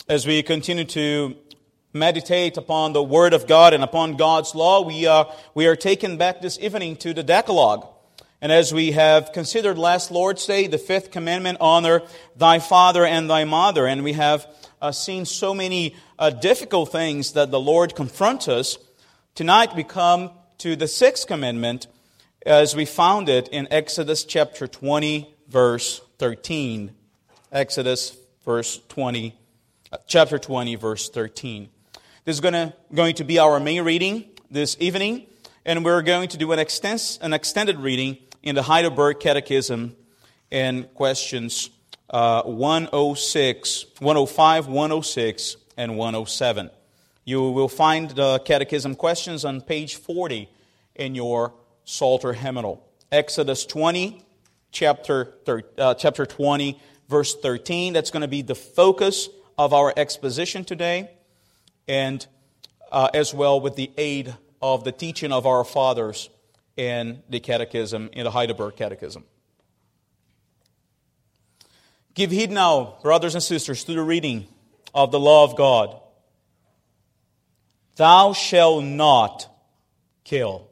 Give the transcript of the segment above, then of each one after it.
As we continue to meditate upon the Word of God and upon God's law, we are taken back this evening to the Decalogue. And as we have considered last Lord's Day, the fifth commandment, honor thy father and thy mother. And we have seen so many difficult things that the Lord confronts us. Tonight we come to the sixth commandment as we found it in Exodus chapter 20, verse 13. Exodus chapter 20, verse 13. This is going to be our main reading this evening, and we're going to do an extended reading in the Heidelberg Catechism in questions 105, 106, and 107. You will find the Catechism questions on page 40 in your Psalter hymnal. Exodus 20, chapter 20, verse 13. That's going to be the focus of our exposition today, and as well with the aid of the teaching of our fathers in the Catechism, in the Heidelberg Catechism. Give heed now, brothers and sisters, to the reading of the law of God. Thou shalt not kill.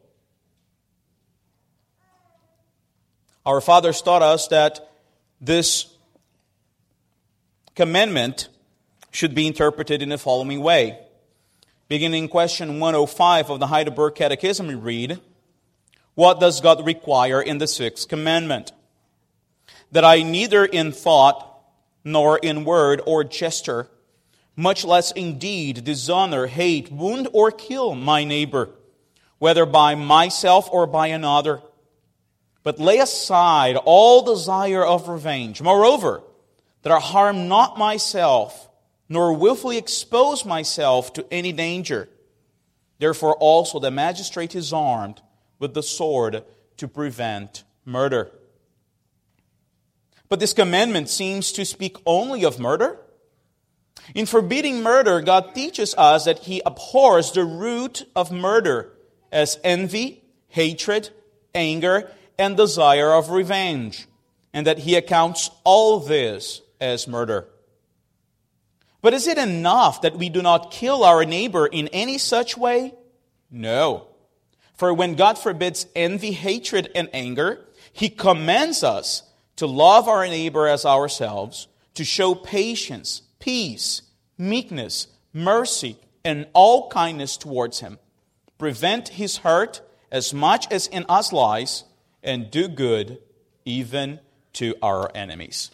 Our fathers taught us that this commandment should be interpreted in the following way. Beginning in question 105 of the Heidelberg Catechism, we read, what does God require in the sixth commandment? That I neither in thought, nor in word or gesture, much less in deed, dishonor, hate, wound, or kill my neighbor, whether by myself or by another, but lay aside all desire of revenge. Moreover, that I harm not myself, nor willfully expose myself to any danger. Therefore also the magistrate is armed with the sword to prevent murder. But this commandment seems to speak only of murder. In forbidding murder, God teaches us that He abhors the root of murder as envy, hatred, anger, and desire of revenge, and that He accounts all this as murder. But is it enough that we do not kill our neighbor in any such way? No. For when God forbids envy, hatred, and anger, He commands us to love our neighbor as ourselves, to show patience, peace, meekness, mercy, and all kindness towards him, prevent his hurt as much as in us lies, and do good even to our enemies.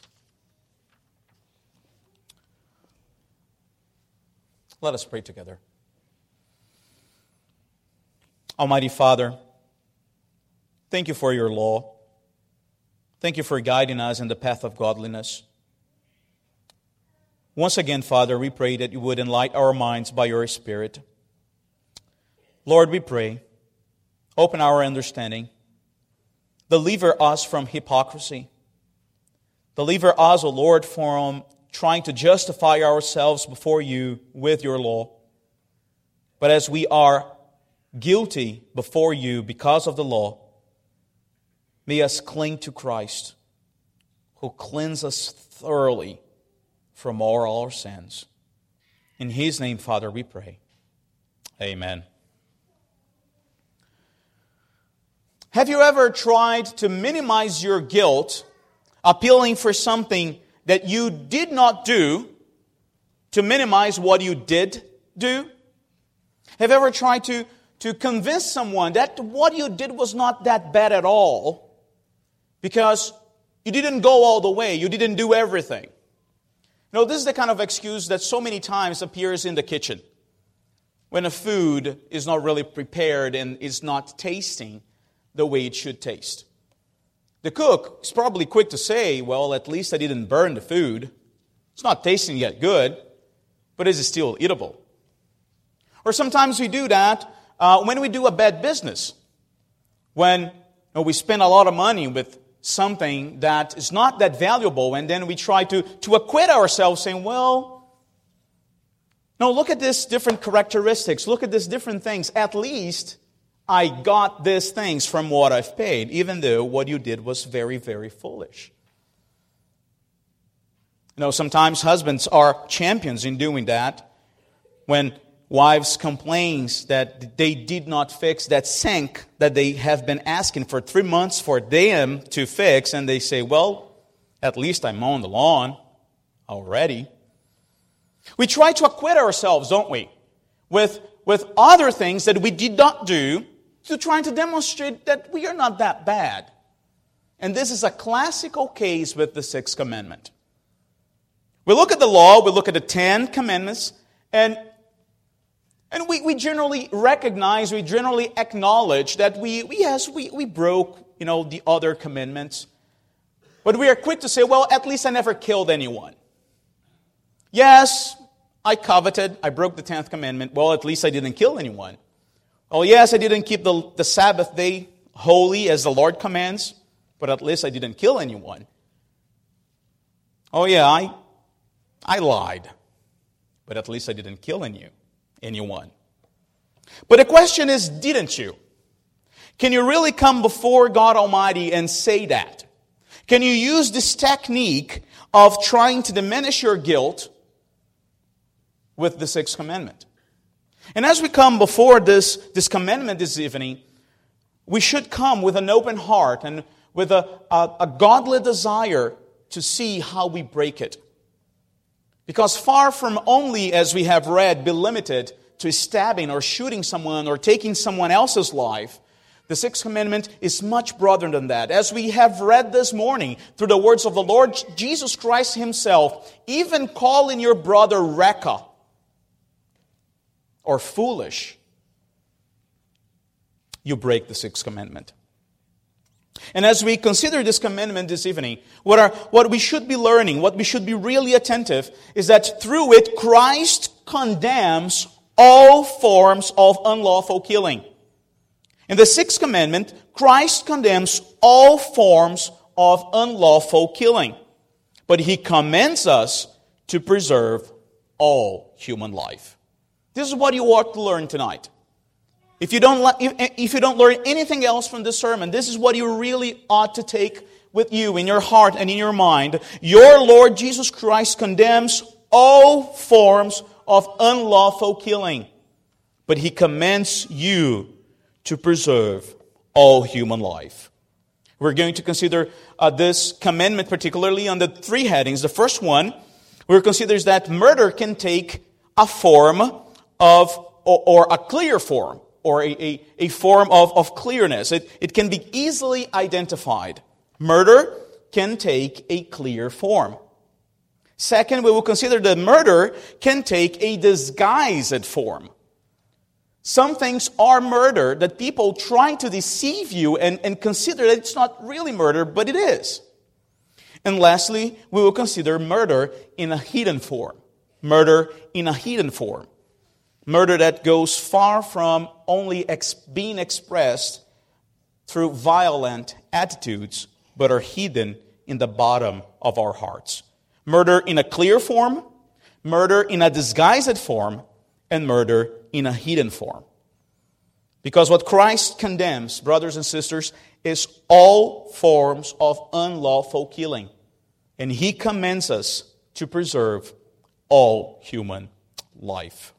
Let us pray together. Almighty Father, thank you for your law. Thank you for guiding us in the path of godliness. Once again, Father, we pray that you would enlighten our minds by your Spirit. Lord, we pray, open our understanding. Deliver us from hypocrisy. Deliver us, O Lord, from trying to justify ourselves before you with your law. But as we are guilty before you because of the law, may us cling to Christ, who cleanses us thoroughly from all our sins. In His name, Father, we pray. Amen. Have you ever tried to minimize your guilt, appealing for something that you did not do to minimize what you did do? Have you ever tried to convince someone that what you did was not that bad at all because you didn't go all the way, you didn't do everything? You know, this is the kind of excuse that so many times appears in the kitchen when a food is not really prepared and is not tasting the way it should taste. The cook is probably quick to say, well, at least I didn't burn the food. It's not tasting yet good, but is it still eatable? Or sometimes we do that when we do a bad business. When we spend a lot of money with something that is not that valuable, and then we try to acquit ourselves saying, well, no, look at this different characteristics. Look at these different things. At least I got these things from what I've paid, even though what you did was very, very foolish. Sometimes husbands are champions in doing that. When wives complain that they did not fix that sink that they have been asking for 3 months for them to fix, and they say, well, at least I'm mowing the lawn already. We try to acquit ourselves, don't we, with other things that we did not do to try to demonstrate that we are not that bad. And this is a classical case with the Sixth Commandment. We look at the law, we look at the 10 Commandments, and we generally recognize, we generally acknowledge that we broke, the other commandments. But we are quick to say, well, at least I never killed anyone. Yes, I coveted, I broke the 10th commandment. Well, at least I didn't kill anyone. Oh, yes, I didn't keep the Sabbath day holy as the Lord commands, but at least I didn't kill anyone. Oh, yeah, I lied, but at least I didn't kill anyone. But the question is, didn't you? Can you really come before God Almighty and say that? Can you use this technique of trying to diminish your guilt with the Sixth Commandment? And as we come before this commandment this evening, we should come with an open heart and with a godly desire to see how we break it. Because far from only, as we have read, be limited to stabbing or shooting someone or taking someone else's life, the Sixth Commandment is much broader than that. As we have read this morning through the words of the Lord Jesus Christ Himself, even calling your brother Rekha or foolish, you break the Sixth Commandment. And as we consider this commandment this evening, what we should be learning, what we should be really attentive, is that through it, Christ condemns all forms of unlawful killing. In the Sixth Commandment, Christ condemns all forms of unlawful killing. But He commands us to preserve all human life. This is what you ought to learn tonight. If you don't learn anything else from this sermon, this is what you really ought to take with you in your heart and in your mind. Your Lord Jesus Christ condemns all forms of unlawful killing, but He commands you to preserve all human life. We're going to consider this commandment particularly on the 3 headings. The first one we consider is that murder can take a form of, or a clear form, or a form of clearness. It can be easily identified. Murder can take a clear form. Second, we will consider that murder can take a disguised form. Some things are murder that people try to deceive you and consider that it's not really murder, but it is. And lastly, we will consider murder in a hidden form. Murder in a hidden form. Murder that goes far from only being expressed through violent attitudes, but are hidden in the bottom of our hearts. Murder in a clear form, murder in a disguised form, and murder in a hidden form. Because what Christ condemns, brothers and sisters, is all forms of unlawful killing. And He commands us to preserve all human life.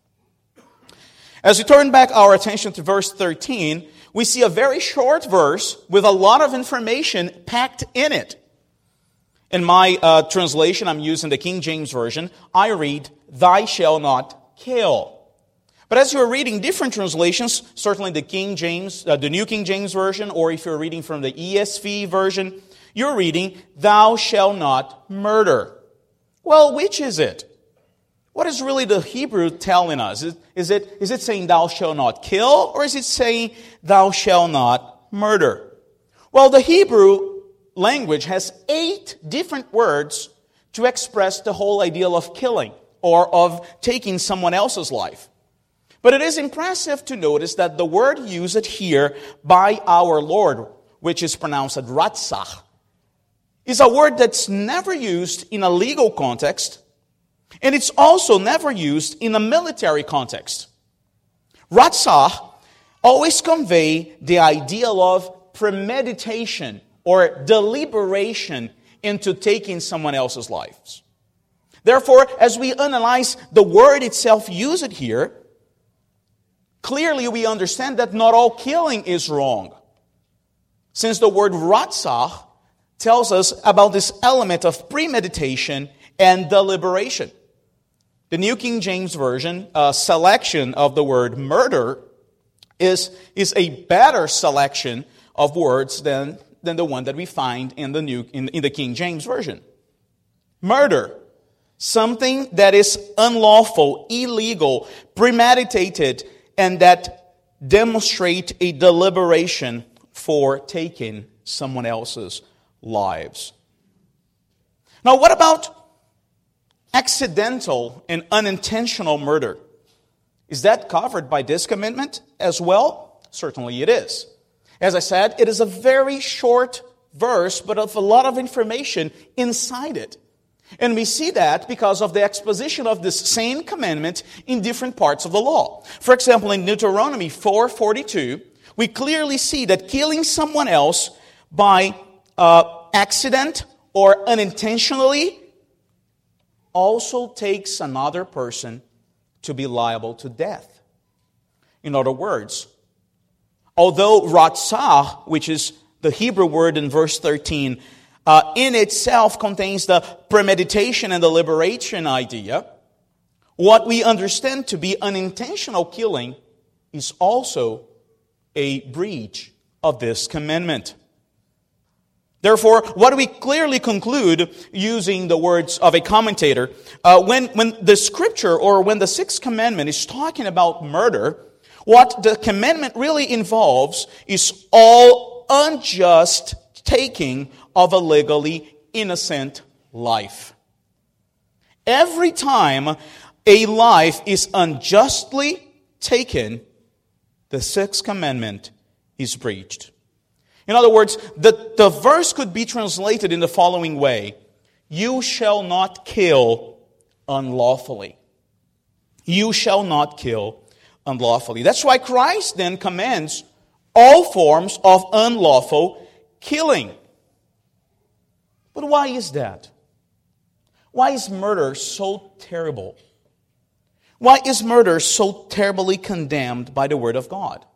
As we turn back our attention to verse 13, we see a very short verse with a lot of information packed in it. In my translation, I'm using the King James Version, I read, "Thou shalt not kill." But as you're reading different translations, certainly the King James, the New King James Version, or if you're reading from the ESV version, you're reading, "Thou shalt not murder." Well, which is it? What is really the Hebrew telling us? Is it saying thou shalt not kill, or is it saying thou shalt not murder? Well, the Hebrew language has 8 different words to express the whole idea of killing or of taking someone else's life. But it is impressive to notice that the word used here by our Lord, which is pronounced ratzach, is a word that's never used in a legal context, and it's also never used in a military context. Ratzach always convey the idea of premeditation or deliberation into taking someone else's lives. Therefore, as we analyze the word itself used here, clearly we understand that not all killing is wrong. Since the word ratzach tells us about this element of premeditation and deliberation. The New King James Version selection of the word murder is a better selection of words than the one that we find in the King James Version. Murder, something that is unlawful, illegal, premeditated, and that demonstrate a deliberation for taking someone else's lives. Now, what about accidental and unintentional murder? Is that covered by this commandment as well? Certainly it is. As I said, it is a very short verse, but of a lot of information inside it. And we see that because of the exposition of this same commandment in different parts of the law. For example, in Deuteronomy 4:42, we clearly see that killing someone else by accident or unintentionally also takes another person to be liable to death. In other words, although ratzah, which is the Hebrew word in verse 13, in itself contains the premeditation and deliberation idea, what we understand to be unintentional killing is also a breach of this commandment. Therefore, what we clearly conclude, using the words of a commentator, when the scripture or when the sixth commandment is talking about murder, what the commandment really involves is all unjust taking of a legally innocent life. Every time a life is unjustly taken, the sixth commandment is breached. In other words, the verse could be translated in the following way: you shall not kill unlawfully. You shall not kill unlawfully. That's why Christ then commands all forms of unlawful killing. But why is that? Why is murder so terrible? Why is murder so terribly condemned by the Word of God?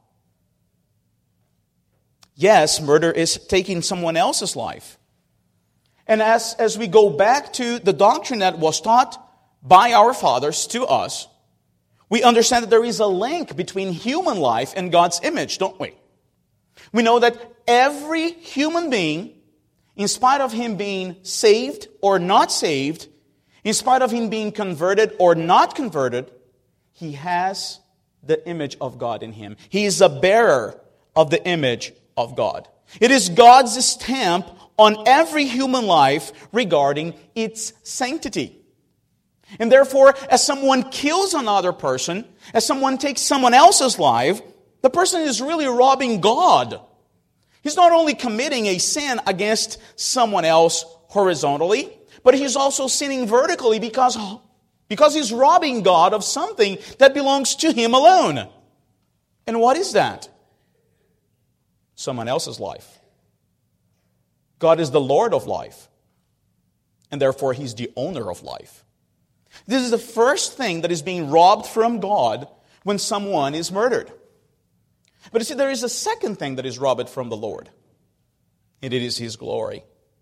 Yes, murder is taking someone else's life. And as we go back to the doctrine that was taught by our fathers to us, we understand that there is a link between human life and God's image, don't we? We know that every human being, in spite of him being saved or not saved, in spite of him being converted or not converted, he has the image of God in him. He is a bearer of the image of God. It is God's stamp on every human life regarding its sanctity. And therefore, as someone kills another person, as someone takes someone else's life, the person is really robbing God. He's not only committing a sin against someone else horizontally, but he's also sinning vertically because he's robbing God of something that belongs to him alone. And what is that? Someone else's life. God is the Lord of life, and therefore He's the owner of life. This is the first thing that is being robbed from God when someone is murdered. But you see, there is a second thing that is robbed from the Lord, and it is His glory.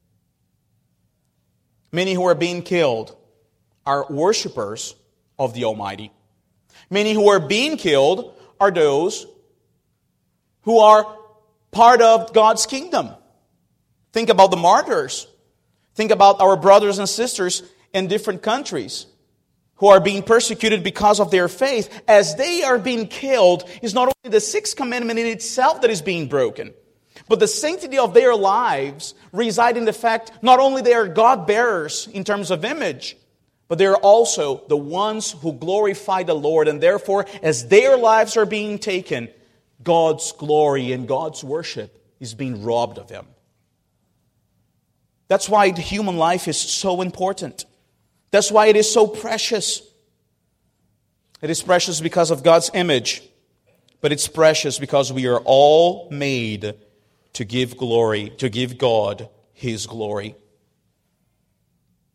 Many who are being killed are worshipers of the Almighty. Many who are being killed are those who are part of God's kingdom. Think about the martyrs. Think about our brothers and sisters in different countries who are being persecuted because of their faith. As they are being killed, it's not only the sixth commandment in itself that is being broken, but the sanctity of their lives reside in the fact not only they are God bearers in terms of image, but they are also the ones who glorify the Lord. And therefore, as their lives are being taken, God's glory and God's worship is being robbed of them. That's why the human life is so important. That's why it is so precious. It is precious because of God's image, but it's precious because we are all made to give glory, to give God His glory.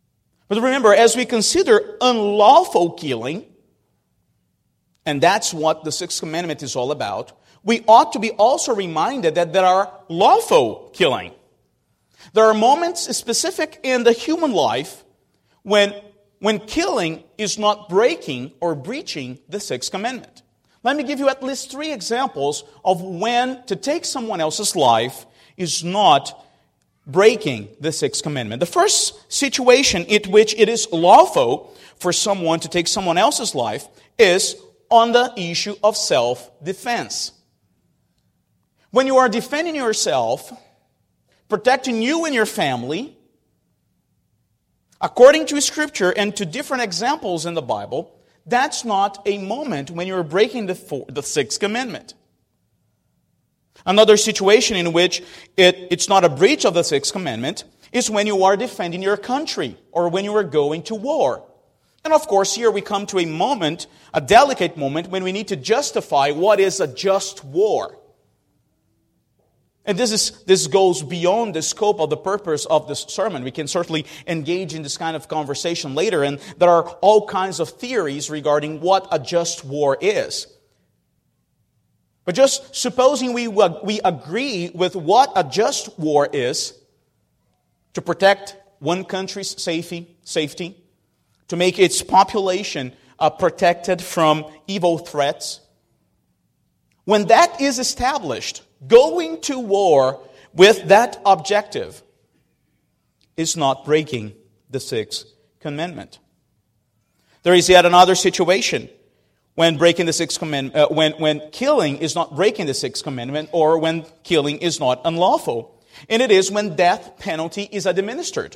But remember, as we consider unlawful killing, and that's what the Sixth Commandment is all about, we ought to be also reminded that there are lawful killing. There are moments specific in the human life when killing is not breaking or breaching the Sixth Commandment. Let me give you at least 3 examples of when to take someone else's life is not breaking the Sixth Commandment. The first situation in which it is lawful for someone to take someone else's life is on the issue of self-defense. When you are defending yourself, protecting you and your family, according to Scripture and to different examples in the Bible, that's not a moment when you're breaking the Sixth Commandment. Another situation in which it's not a breach of the Sixth Commandment is when you are defending your country or when you are going to war. And of course, here we come to a moment, a delicate moment, when we need to justify what is a just war. And this goes beyond the scope of the purpose of this sermon. We can certainly engage in this kind of conversation later, and there are all kinds of theories regarding what a just war is. But just supposing we agree with what a just war is, to protect one country's safety, to make its population protected from evil threats. When that is established, going to war with that objective is not breaking the Sixth Commandment. There is yet another situation when breaking the Sixth Commandment, when killing is not breaking the Sixth Commandment, or when killing is not unlawful. And it is when death penalty is administered.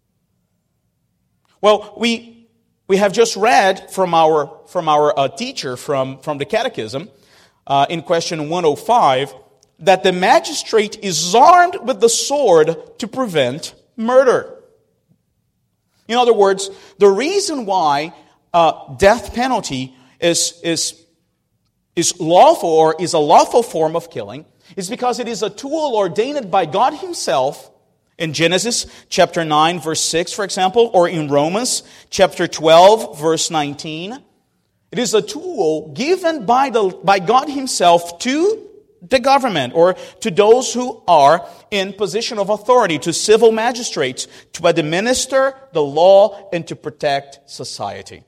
Well, we have just read from our teacher from the Catechism in question 105 that the magistrate is armed with the sword to prevent murder. In other words, the reason why death penalty is lawful or is a lawful form of killing is because it is a tool ordained by God Himself in Genesis chapter 9 verse 6, for example, or in Romans chapter 12 verse 19. It is a tool given by God Himself to the government or to those who are in position of authority, to civil magistrates, to administer the law and to protect society.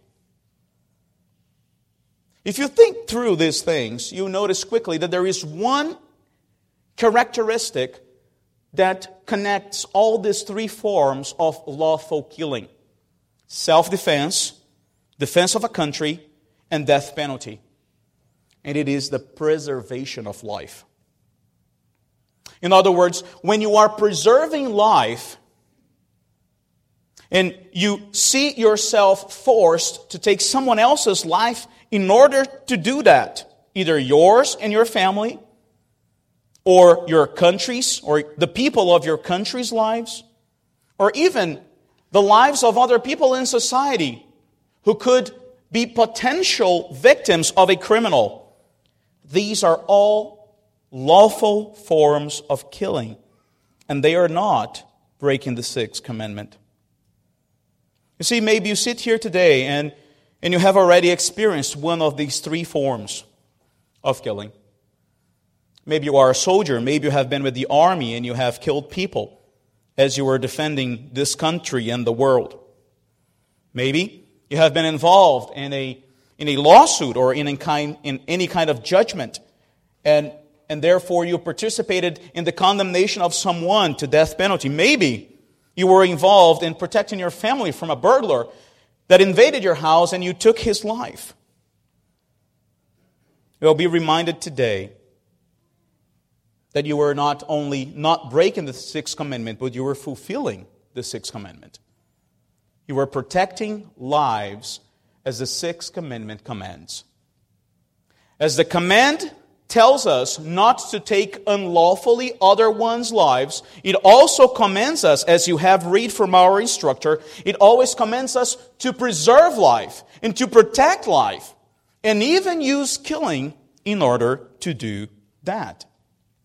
If you think through these things, you notice quickly that there is one characteristic that connects all these 3 forms of lawful killing: self-defense, defense of a country, and death penalty. And it is the preservation of life. In other words, when you are preserving life, and you see yourself forced to take someone else's life in order to do that, either yours and your family, or your country's, or the people of your country's lives, or even the lives of other people in society who could be potential victims of a criminal. These are all lawful forms of killing, and they are not breaking the Sixth Commandment. You see, maybe you sit here today and you have already experienced one of these 3 forms of killing. Maybe you are a soldier, maybe you have been with the army and you have killed people as you were defending this country and the world. Maybe you have been involved in a lawsuit or in any kind of judgment, and therefore you participated in the condemnation of someone to death penalty. Maybe you were involved in protecting your family from a burglar that invaded your house and you took his life. You'll be reminded today that you were not only not breaking the Sixth Commandment, but you were fulfilling the Sixth Commandment. You were protecting lives as the Sixth Commandment commands. As the command tells us not to take unlawfully other one's lives, it also commands us, as you have read from our instructor, it always commands us to preserve life and to protect life, and even use killing in order to do that.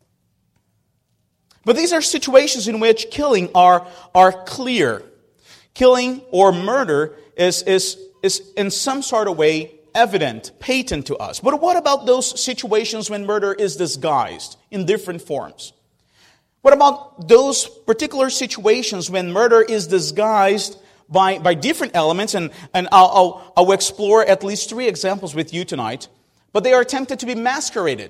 But these are situations in which killing are clear. killing or murder is in some sort of way evident, patent to us. But what about those situations when murder is disguised in different forms? What about those particular situations when murder is disguised by different elements? And I'll explore at least 3 examples with you tonight. But they are attempted to be masqueraded.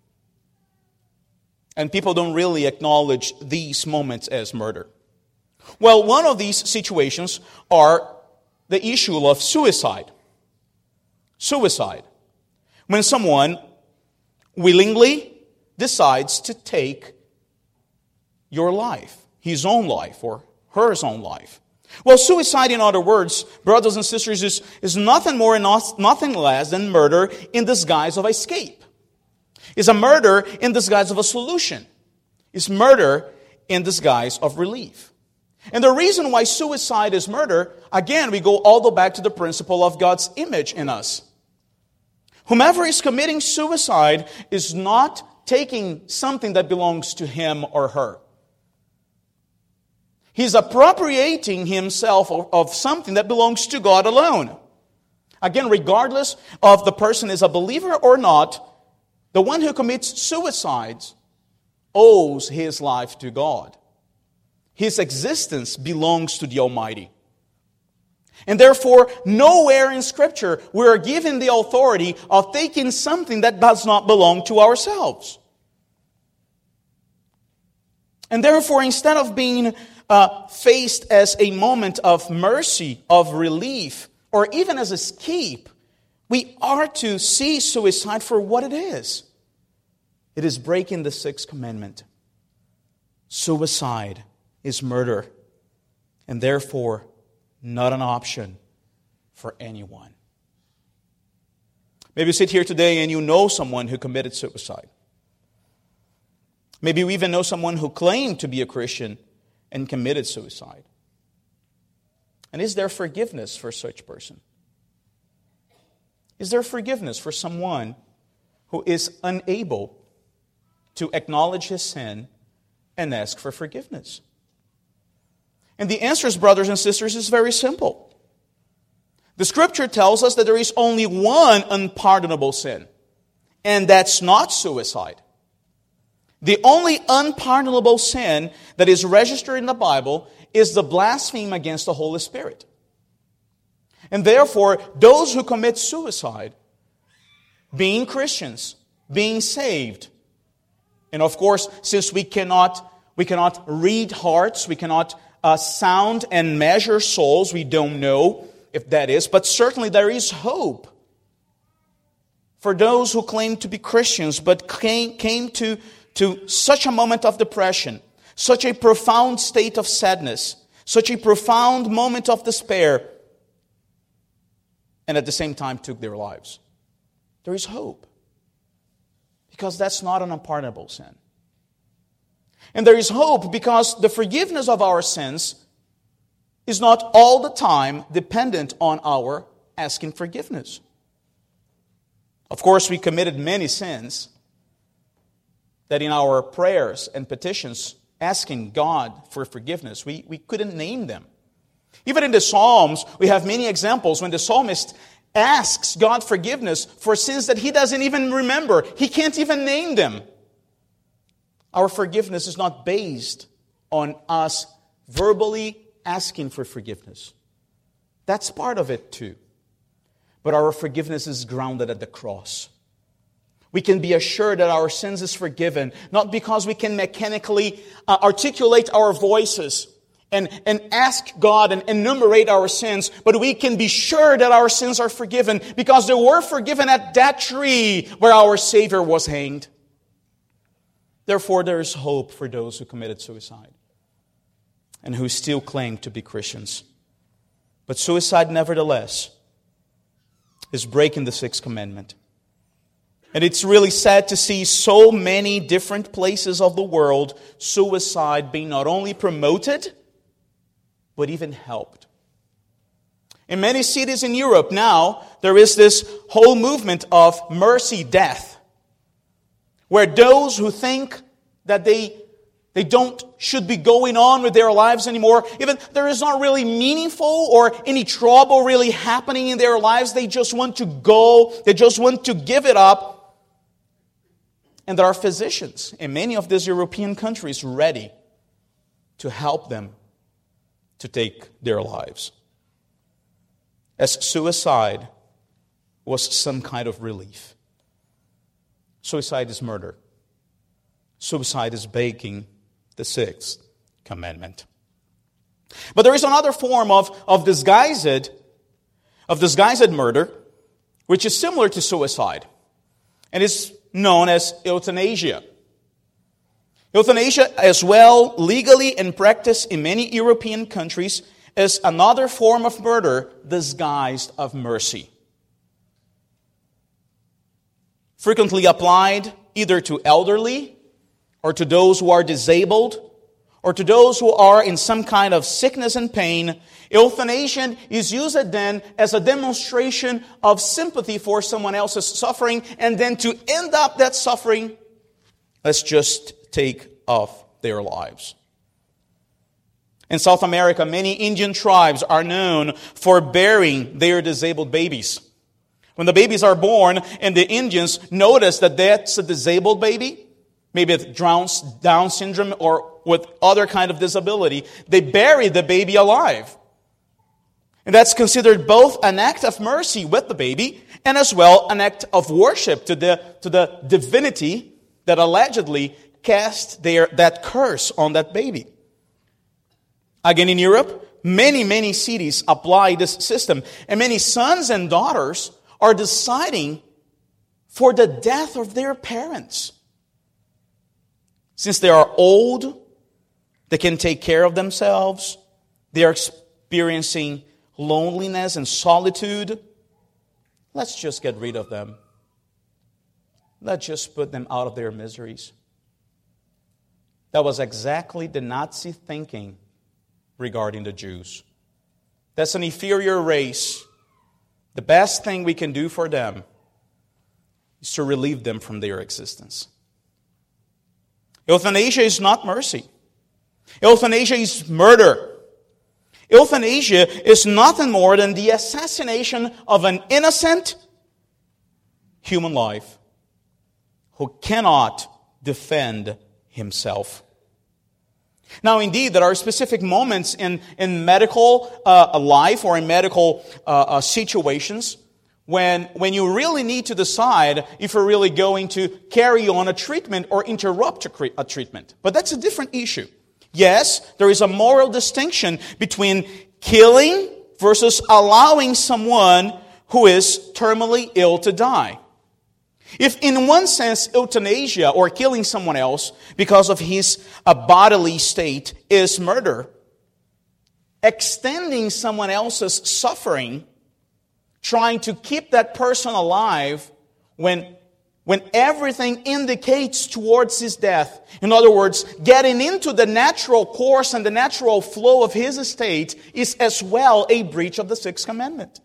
And people don't really acknowledge these moments as murder. Well, one of these situations are the issue of suicide. Suicide. When someone willingly decides to take your life, his own life or her own life. Well, suicide, in other words, brothers and sisters, is nothing more and nothing less than murder in disguise of escape. It's a murder in disguise of a solution. It's murder in disguise of relief. And the reason why suicide is murder, again, we go all the way back to the principle of God's image in us. Whomever is committing suicide is not taking something that belongs to him or her. He's appropriating himself of something that belongs to God alone. Again, regardless of the person is a believer or not, the one who commits suicide owes his life to God. His existence belongs to the Almighty. And therefore, nowhere in Scripture we are given the authority of taking something that does not belong to ourselves. And therefore, instead of being faced as a moment of mercy, of relief, or even as escape, we are to see suicide for what it is. It is breaking the 6th commandment. Suicide is murder, and therefore not an option for anyone. Maybe you sit here today and you know someone who committed suicide. Maybe you even know someone who claimed to be a Christian and committed suicide. And is there forgiveness for such person? Is there forgiveness for someone who is unable to acknowledge his sin and ask for forgiveness? And the answer, brothers and sisters, is very simple. The Scripture tells us that there is only one unpardonable sin, and that's not suicide. The only unpardonable sin that is registered in the Bible is the blasphemy against the Holy Spirit. And therefore, those who commit suicide, being Christians, being saved, and of course, since we cannot read hearts, we cannot sound and measure souls, we don't know if that is, but certainly there is hope for those who claim to be Christians, but came to such a moment of depression, such a profound state of sadness, such a profound moment of despair, and at the same time took their lives. There is hope, because that's not an unpardonable sin. And there is hope because the forgiveness of our sins is not all the time dependent on our asking forgiveness. Of course, we committed many sins that in our prayers and petitions, asking God for forgiveness, we couldn't name them. Even in the Psalms, we have many examples when the psalmist asks God forgiveness for sins that he doesn't even remember. He can't even name them. Our forgiveness is not based on us verbally asking for forgiveness. That's part of it too. But our forgiveness is grounded at the cross. We can be assured that our sins is forgiven, not because we can mechanically articulate our voices and ask God and enumerate our sins, but we can be sure that our sins are forgiven because they were forgiven at that tree where our Savior was hanged. Therefore, there is hope for those who committed suicide and who still claim to be Christians. But suicide, nevertheless, is breaking the 6th commandment. And it's really sad to see so many different places of the world suicide being not only promoted, but even helped. In many cities in Europe now, there is this whole movement of mercy death, where those who think that they should be going on with their lives anymore. Even there is not really meaningful or any trouble really happening in their lives. They just want to go. They just want to give it up. And there are physicians in many of these European countries ready to help them to take their lives. As suicide was some kind of relief. Suicide is murder. Suicide is breaking the sixth commandment. But there is another form of disguised murder, which is similar to suicide, and is known as euthanasia. Euthanasia, as well legally in practice in many European countries, is another form of murder disguised of mercy. Frequently applied either to elderly, or to those who are disabled, or to those who are in some kind of sickness and pain, euthanasia is used then as a demonstration of sympathy for someone else's suffering, and then to end up that suffering, let's just take off their lives. In South America, many Indian tribes are known for burying their disabled babies. When the babies are born and the Indians notice that that's a disabled baby, maybe with Down syndrome or with other kind of disability, they bury the baby alive. And that's considered both an act of mercy with the baby and as well an act of worship to the divinity that allegedly cast that curse on that baby. Again, in Europe, many cities apply this system, and many sons and daughters are deciding for the death of their parents. Since they are old, they can take care of themselves, they are experiencing loneliness and solitude. Let's just get rid of them. Let's just put them out of their miseries. That was exactly the Nazi thinking regarding the Jews. That's an inferior race. The best thing we can do for them is to relieve them from their existence. Euthanasia is not mercy. Euthanasia is murder. Euthanasia is nothing more than the assassination of an innocent human life who cannot defend himself. Now, indeed, there are specific moments in medical life or in medical situations when you really need to decide if you're really going to carry on a treatment or interrupt a treatment. But that's a different issue. Yes, there is a moral distinction between killing versus allowing someone who is terminally ill to die. If in one sense euthanasia or killing someone else because of his bodily state is murder, extending someone else's suffering, trying to keep that person alive when everything indicates towards his death, in other words, getting into the natural course and the natural flow of his state, is as well a breach of the sixth commandment.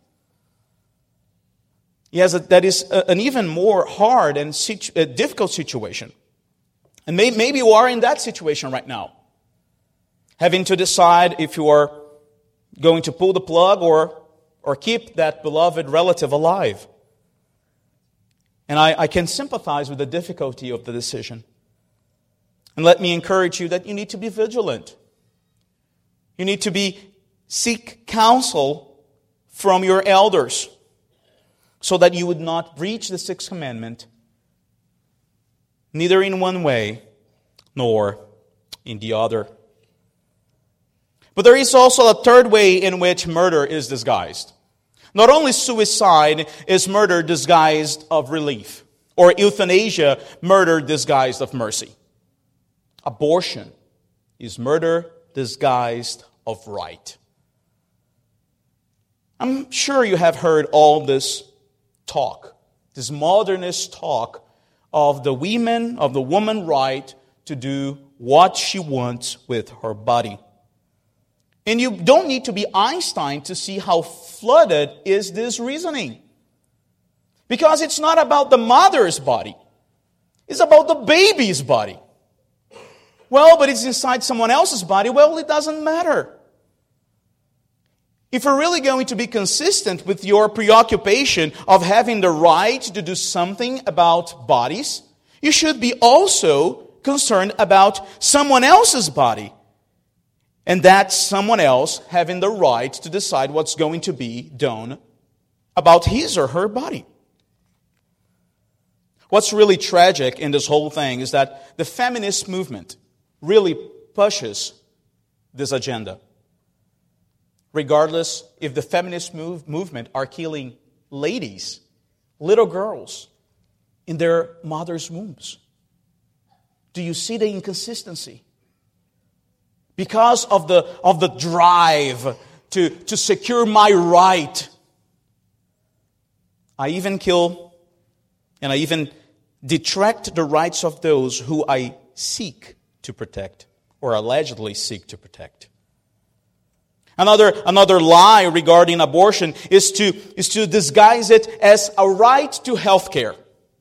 Yes, that is an even more hard and difficult situation. And maybe you are in that situation right now, having to decide if you are going to pull the plug or keep that beloved relative alive. And I can sympathize with the difficulty of the decision. And let me encourage you that you need to be vigilant. You need to seek counsel from your elders, so that you would not breach the sixth commandment, neither in one way nor in the other. But there is also a third way in which murder is disguised. Not only suicide is murder disguised of relief, or euthanasia, murder disguised of mercy. Abortion is murder disguised of right. I'm sure you have heard all this talk, this modernist talk of the woman right to do what she wants with her body. And you don't need to be Einstein to see how flooded is this reasoning. Because it's not about the mother's body. It's about the baby's body. well, but it's inside someone else's body. Well, it doesn't matter. If you're really going to be consistent with your preoccupation of having the right to do something about bodies, you should be also concerned about someone else's body. And that someone else having the right to decide what's going to be done about his or her body. What's really tragic in this whole thing is that the feminist movement really pushes this agenda. Regardless if the feminist movement are killing ladies, little girls, in their mother's wombs. Do you see the inconsistency? Because of the drive to secure my right, I even kill and I even detract the rights of those who I seek to protect or allegedly seek to protect. Another lie regarding abortion is to disguise it as a right to health care.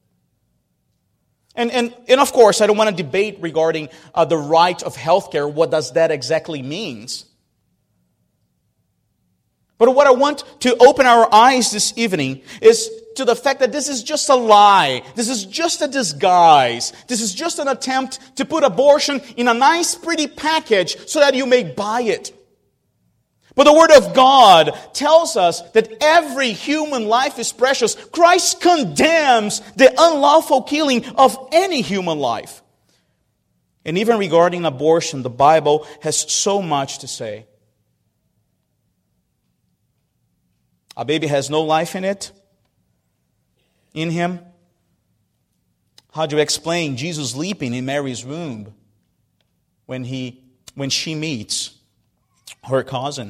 And of course, I don't want to debate regarding the right of health care. What does that exactly mean? But what I want to open our eyes this evening is to the fact that this is just a lie. This is just a disguise. This is just an attempt to put abortion in a nice, pretty package so that you may buy it. But the Word of God tells us that every human life is precious. Christ condemns the unlawful killing of any human life. And even regarding abortion, the Bible has so much to say. A baby has no life in him. How do you explain Jesus leaping in Mary's womb when she meets her cousin?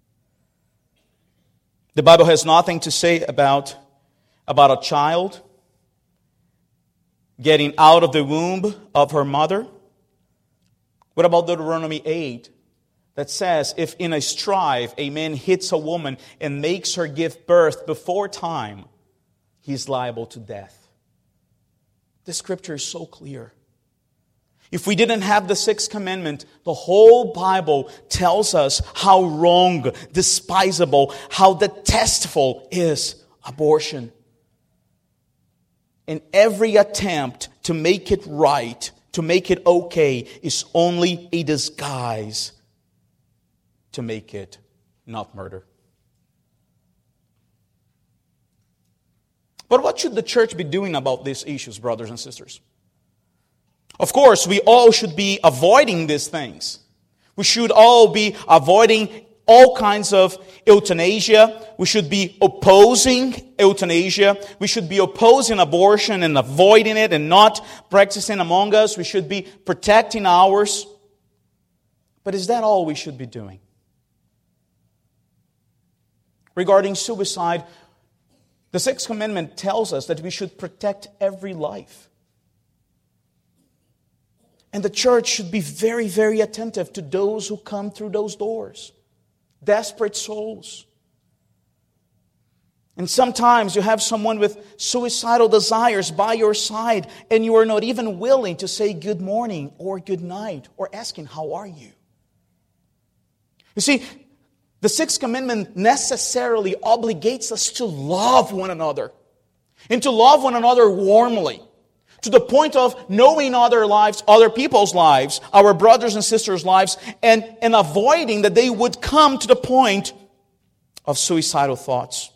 The Bible has nothing to say about a child getting out of the womb of her mother. What about Deuteronomy 8 that says if in a strife a man hits a woman and makes her give birth before time, he's liable to death? The scripture is so clear. If we didn't have the sixth commandment, the whole Bible tells us how wrong, despisable, how detestable is abortion. And every attempt to make it right, to make it okay, is only a disguise to make it not murder. But what should the church be doing about these issues, brothers and sisters? Of course, we all should be avoiding these things. We should all be avoiding all kinds of euthanasia. We should be opposing euthanasia. We should be opposing abortion and avoiding it and not practicing among us. We should be protecting ours. But is that all we should be doing? Regarding suicide, the Sixth Commandment tells us that we should protect every life. And the church should be very, very attentive to those who come through those doors. Desperate souls. And sometimes you have someone with suicidal desires by your side and you are not even willing to say good morning or good night or asking, how are you? You see, the Sixth Commandment necessarily obligates us to love one another. And to love one another warmly. To the point of knowing other people's lives, our brothers and sisters' lives, and avoiding that they would come to the point of suicidal thoughts.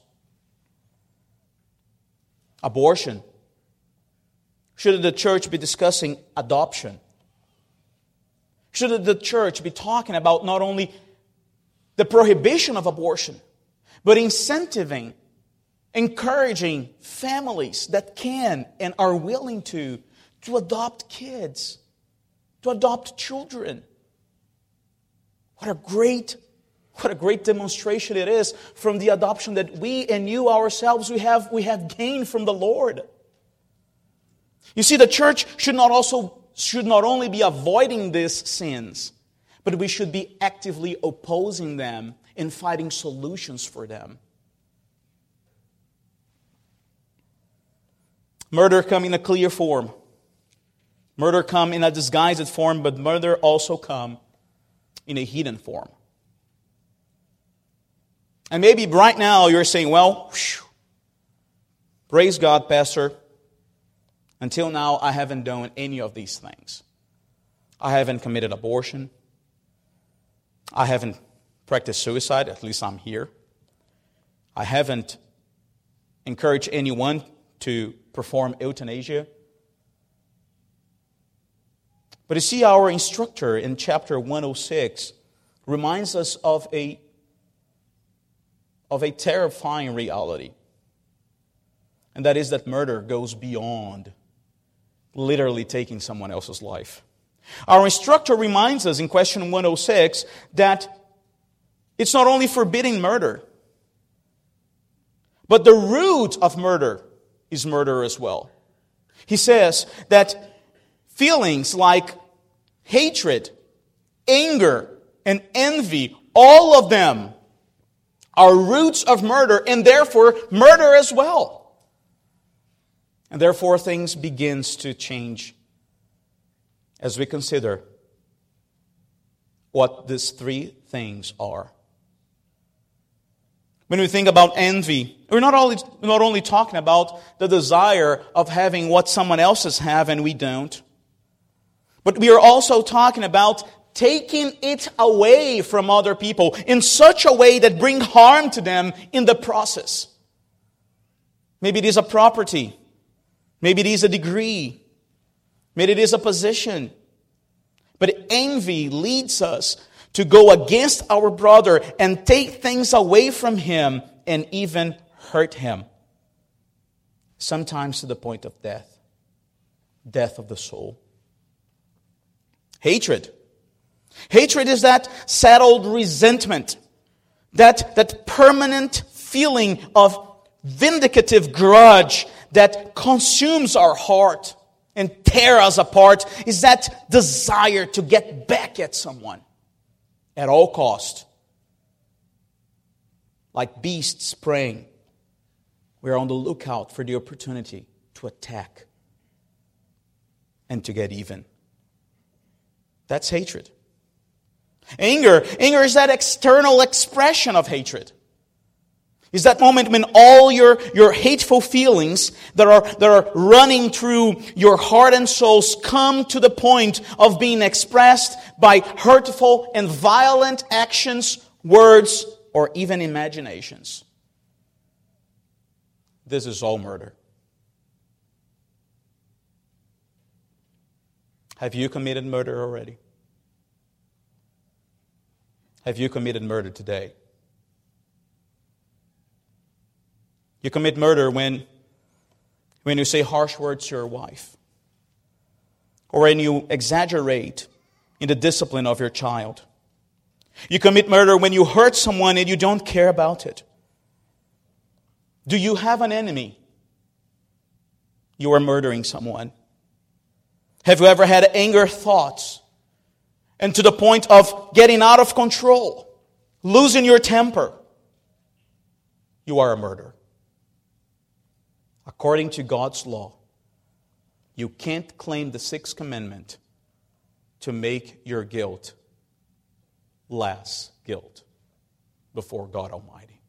Abortion. Should the church be discussing adoption? Should the church be talking about not only the prohibition of abortion, but incentivizing, encouraging families that can and are willing to adopt kids, to adopt children? What a great demonstration it is from the adoption that we and you ourselves we have gained from the Lord. You see, the church should not only be avoiding these sins, but we should be actively opposing them and finding solutions for them. Murder come in a clear form. Murder come in a disguised form, but murder also come in a hidden form. And maybe right now you're saying, well, praise God, Pastor. Until now, I haven't done any of these things. I haven't committed abortion. I haven't practiced suicide, at least I'm here. I haven't encouraged anyone to perform euthanasia. But you see, our instructor in chapter 106 reminds us of a terrifying reality. And that is that murder goes beyond literally taking someone else's life. Our instructor reminds us in question 106 that it's not only forbidding murder, but the root of murder is murder as well. He says that feelings like hatred, anger, and envy, all of them are roots of murder and therefore murder as well. And therefore things begins to change as we consider what these three things are. When we think about envy, we're not only talking about the desire of having what someone else has and we don't, but we are also talking about taking it away from other people in such a way that brings harm to them in the process. Maybe it is a property. Maybe it is a degree. Maybe it is a position. But envy leads us to go against our brother and take things away from him and even hurt him. Sometimes to the point of death. Death of the soul. Hatred. Hatred is that settled resentment. That permanent feeling of vindicative grudge that consumes our heart and tears us apart. Is that desire to get back at someone at all cost. Like beasts preying, we are on the lookout for the opportunity to attack and to get even. That's hatred. Anger is that external expression of hatred. Is that moment when all your hateful feelings that are running through your heart and souls come to the point of being expressed by hurtful and violent actions, words, or even imaginations. This is all murder. Have you committed murder already? Have you committed murder today? You commit murder when you say harsh words to your wife. Or when you exaggerate in the discipline of your child. You commit murder when you hurt someone and you don't care about it. Do you have an enemy? You are murdering someone. Have you ever had anger thoughts? And to the point of getting out of control, losing your temper? You are a murderer. According to God's law, you can't claim the sixth commandment to make your guilt less guilt before God Almighty.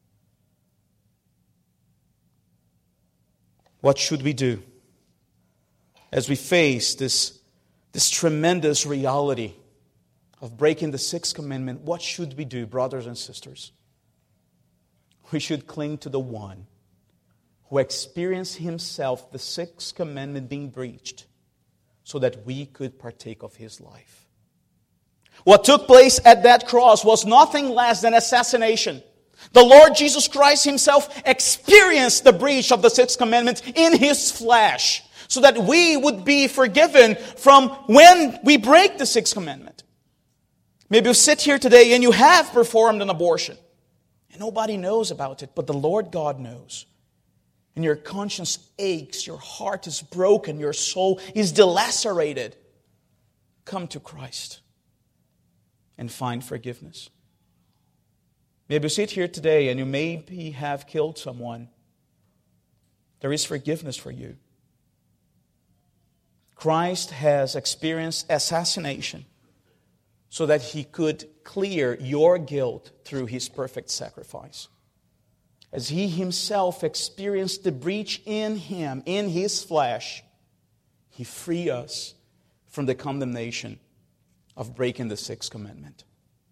What should we do as we face this tremendous reality of breaking the sixth commandment? What should we do, brothers and sisters? We should cling to the one who experienced himself the sixth commandment being breached so that we could partake of his life. What took place at that cross was nothing less than assassination. The Lord Jesus Christ himself experienced the breach of the sixth commandment in his flesh so that we would be forgiven from when we break the sixth commandment. Maybe you sit here today and you have performed an abortion and nobody knows about it, but the Lord God knows. And your conscience aches, your heart is broken, your soul is delacerated. Come to Christ and find forgiveness. Maybe you sit here today and you maybe have killed someone. There is forgiveness for you. Christ has experienced assassination so that He could clear your guilt through His perfect sacrifice. As He Himself experienced the breach in Him, in His flesh, He freed us from the condemnation of breaking the sixth commandment.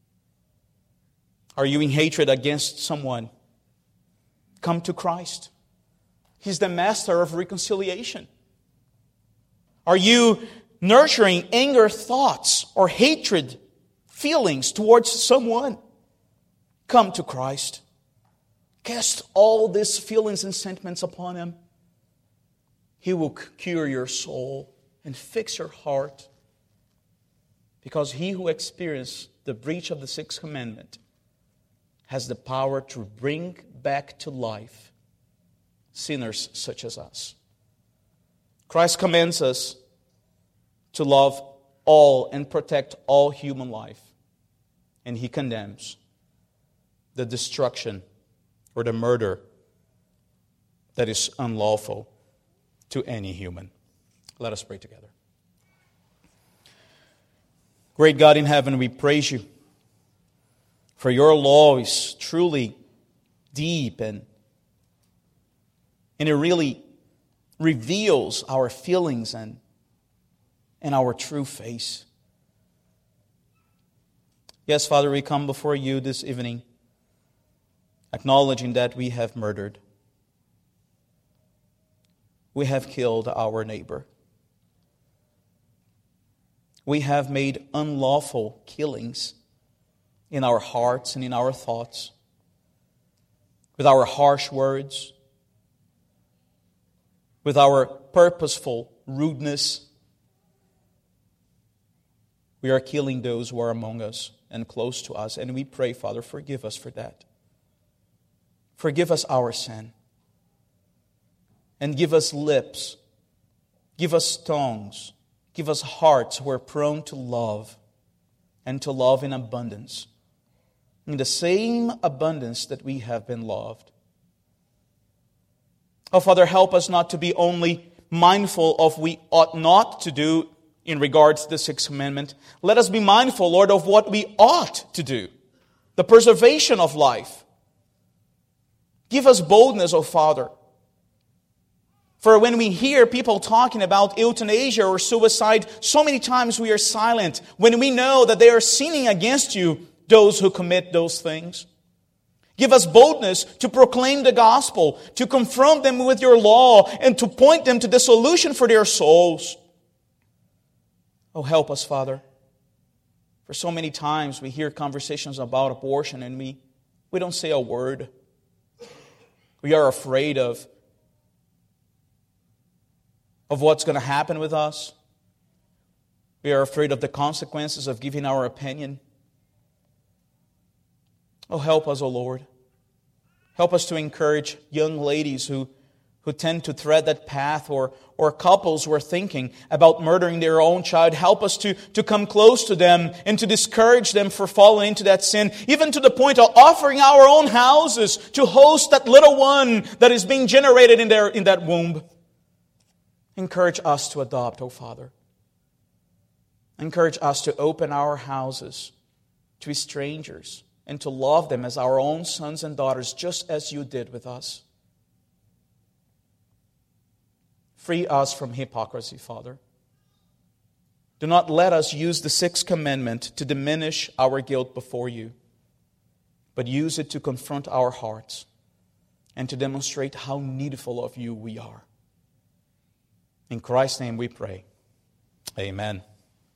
Are you in hatred against someone? Come to Christ. He's the master of reconciliation. Are you nurturing anger thoughts or hatred feelings towards someone? Come to Christ. Cast all these feelings and sentiments upon Him. He will cure your soul and fix your heart. Because He who experienced the breach of the sixth commandment has the power to bring back to life sinners such as us. Christ commands us to love all and protect all human life. And He condemns the destruction or the murder that is unlawful to any human. Let us pray together. Great God in heaven, we praise You, for Your law is truly deep and it really reveals our feelings and our true face. Yes, Father, we come before You this evening acknowledging that we have murdered. We have killed our neighbor. We have made unlawful killings in our hearts and in our thoughts, with our harsh words, with our purposeful rudeness. We are killing those who are among us and close to us, and we pray, Father, forgive us for that. Forgive us our sin. And give us lips, give us tongues, give us hearts who are prone to love, and to love in abundance, in the same abundance that we have been loved. Oh, Father, help us not to be only mindful of what we ought not to do in regards to the sixth commandment. Let us be mindful, Lord, of what we ought to do, the preservation of life. Give us boldness, oh Father. For when we hear people talking about euthanasia or suicide, so many times we are silent when we know that they are sinning against You, those who commit those things. Give us boldness to proclaim the gospel, to confront them with Your law, and to point them to the solution for their souls. Oh, help us, Father. For so many times we hear conversations about abortion and we don't say a word. We are afraid of what's going to happen with us. We are afraid of the consequences of giving our opinion. Oh, help us, oh Lord. Help us to encourage young ladies who tend to tread that path, or couples who are thinking about murdering their own child. Help us to come close to them and to discourage them for falling into that sin, even to the point of offering our own houses to host that little one that is being generated in that womb. Encourage us to adopt, oh Father. Encourage us to open our houses to strangers and to love them as our own sons and daughters, just as You did with us. Free us from hypocrisy, Father. Do not let us use the sixth commandment to diminish our guilt before You, but use it to confront our hearts and to demonstrate how needful of You we are. In Christ's name we pray. Amen.